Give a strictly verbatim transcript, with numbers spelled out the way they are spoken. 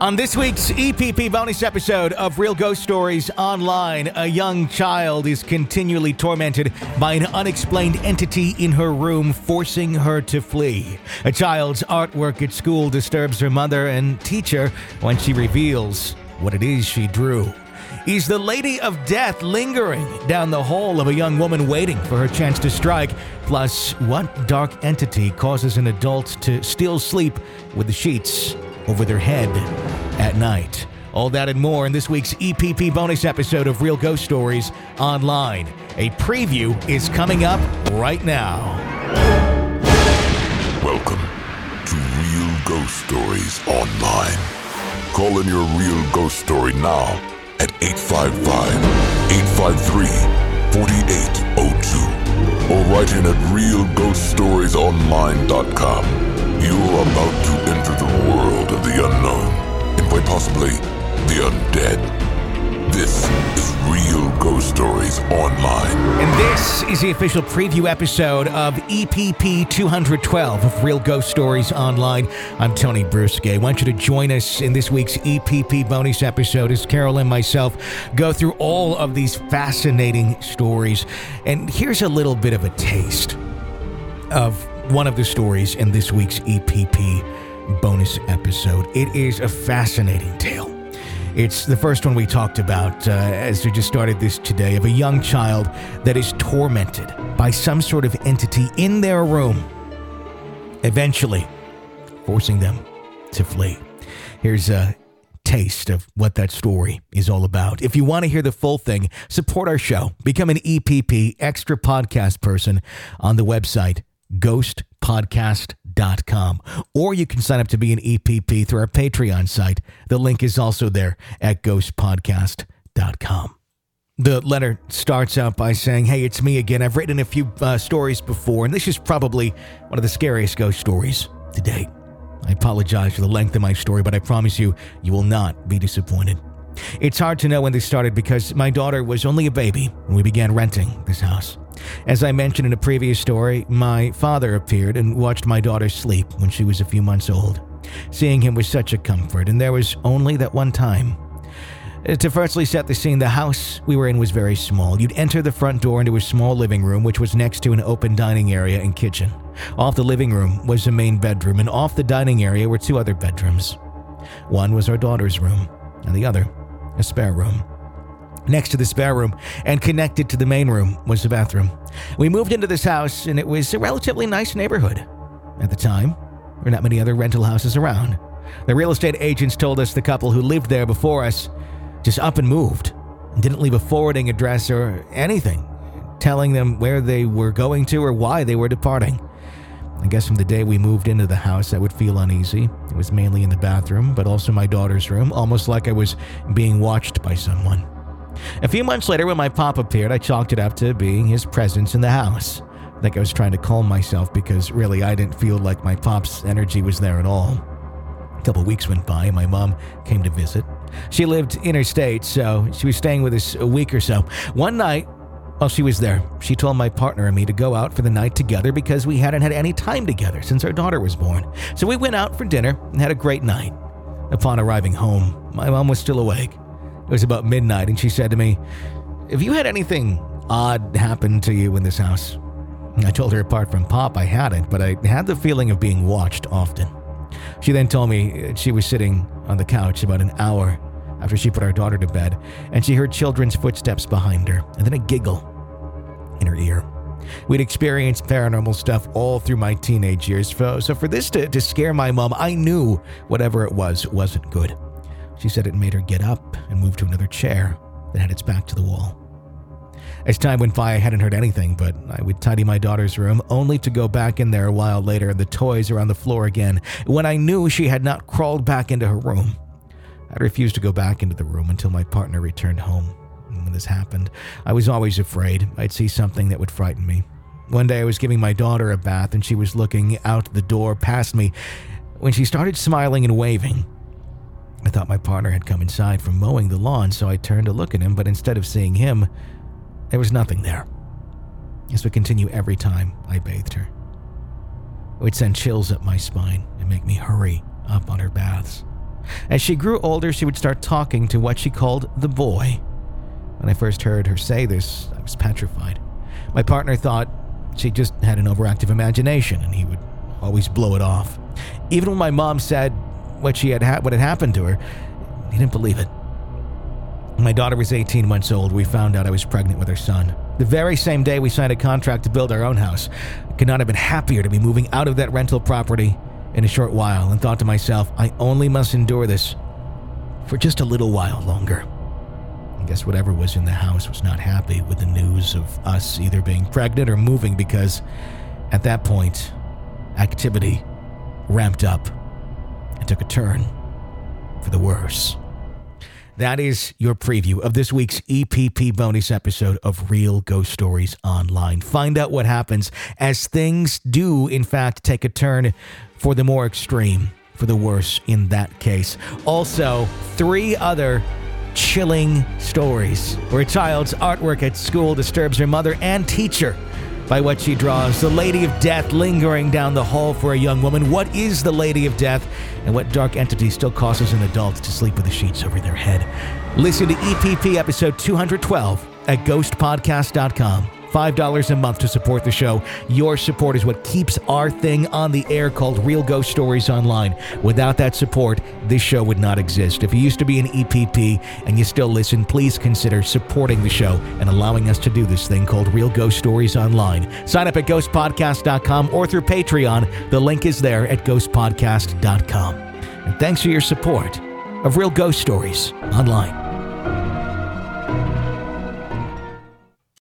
On this week's E P P bonus episode of Real Ghost Stories Online, a young child is continually tormented by an unexplained entity in her room, forcing her to flee. A child's artwork at school disturbs her mother and teacher when she reveals what it is she drew. Is the Lady of Death lingering down the hall of a young woman waiting for her chance to strike? Plus, what dark entity causes an adult to still sleep with the sheets over their head at night? All that and more in this week's E P P bonus episode of Real Ghost Stories Online. A preview is coming up right now. Welcome to Real Ghost Stories Online. Call in your real ghost story now at eight five five, eight five three, four eight zero two or write in at real ghost stories online dot com. You're about to enter the world of the unknown and quite possibly the undead. This is Real Ghost Stories Online. And this is the official preview episode of E P P two twelve of Real Ghost Stories Online. I'm Tony Bruske. I want you to join us in this week's E P P bonus episode as Carol and myself go through all of these fascinating stories. And here's a little bit of a taste of one of the stories in this week's E P P bonus episode. It is a fascinating tale. It's the first one we talked about uh, as we just started this today, of a young child that is tormented by some sort of entity in their room, eventually forcing them to flee. Here's a taste of what that story is all about. If you want to hear the full thing, support our show. Become an E P P extra podcast person on the website ghost podcast dot com, or you can sign up to be an E P P through our Patreon site. The link is also there at ghost podcast dot com. The letter starts out by saying, hey, it's me again. I've written a few uh, stories before, and this is probably one of the scariest ghost stories to date. I apologize for the length of my story, but I promise you, you will not be disappointed. It's hard to know when this started because my daughter was only a baby when we began renting this house. As I mentioned in a previous story, my father appeared and watched my daughter sleep when she was a few months old. Seeing him was such a comfort, and there was only that one time. To firstly set the scene, the house we were in was very small. You'd enter the front door into a small living room, which was next to an open dining area and kitchen. Off the living room was a main bedroom, and off the dining area were two other bedrooms. One was our daughter's room, and the other, a spare room. Next to the spare room and connected to the main room was the bathroom. We moved into this house, and it was a relatively nice neighborhood. At the time, there were not many other rental houses around. The real estate agents told us the couple who lived there before us just up and moved and didn't leave a forwarding address or anything, telling them where they were going to or why they were departing. I guess from the day we moved into the house, I would feel uneasy. It was mainly in the bathroom, but also my daughter's room, almost like I was being watched by someone. A few months later, when my pop appeared, I chalked it up to being his presence in the house. I think I was trying to calm myself because really I didn't feel like my pop's energy was there at all. A couple weeks went by and my mom came to visit. She lived interstate, so she was staying with us a week or so. One night, while she was there, she told my partner and me to go out for the night together because we hadn't had any time together since our daughter was born. So we went out for dinner and had a great night. Upon arriving home, my mom was still awake. It was about midnight, and she said to me, have you had anything odd happen to you in this house? I told her apart from Pop, I hadn't, but I had the feeling of being watched often. She then told me she was sitting on the couch about an hour after she put our daughter to bed, and she heard children's footsteps behind her, and then a giggle in her ear. We'd experienced paranormal stuff all through my teenage years, so for this to, to scare my mom, I knew whatever it was wasn't good. She said it made her get up and move to another chair that had its back to the wall. As time went by, I hadn't heard anything, but I would tidy my daughter's room, only to go back in there a while later and the toys are on the floor again, when I knew she had not crawled back into her room. I refused to go back into the room until my partner returned home. And when this happened, I was always afraid I'd see something that would frighten me. One day I was giving my daughter a bath and she was looking out the door past me when she started smiling and waving. I thought my partner had come inside from mowing the lawn, so I turned to look at him, but instead of seeing him, there was nothing there. This would continue every time I bathed her. It would send chills up my spine and make me hurry up on her baths. As she grew older, she would start talking to what she called the boy. When I first heard her say this, I was petrified. My partner thought she just had an overactive imagination and he would always blow it off. Even when my mom said what she had ha- what had happened to her, he didn't believe it. When my daughter was eighteen months old, we found out I was pregnant with her son. The very same day we signed a contract to build our own house. I could not have been happier to be moving out of that rental property in a short while, and thought to myself, I only must endure this for just a little while longer. I guess whatever was in the house was not happy with the news of us either being pregnant or moving, because at that point, activity ramped up and took a turn for the worse. That is your preview of this week's E P P bonus episode of Real Ghost Stories Online. Find out what happens as things do, in fact, take a turn for the more extreme, for the worse in that case. Also, three other chilling stories where a child's artwork at school disturbs her mother and teacher by what she draws. The Lady of Death lingering down the hall for a young woman. What is the Lady of Death, and what dark entity still causes an adult to sleep with the sheets over their head? Listen to E P P episode two twelve at ghost podcast dot com. five dollars a month to support the show. Your support is what keeps our thing on the air called Real Ghost Stories Online. Without that support, this show would not exist. If you used to be an E P P and you still listen, please consider supporting the show and allowing us to do this thing called Real Ghost Stories Online. Sign up at ghost podcast dot com or through Patreon. The link is there at ghost podcast dot com. And thanks for your support of Real Ghost Stories Online.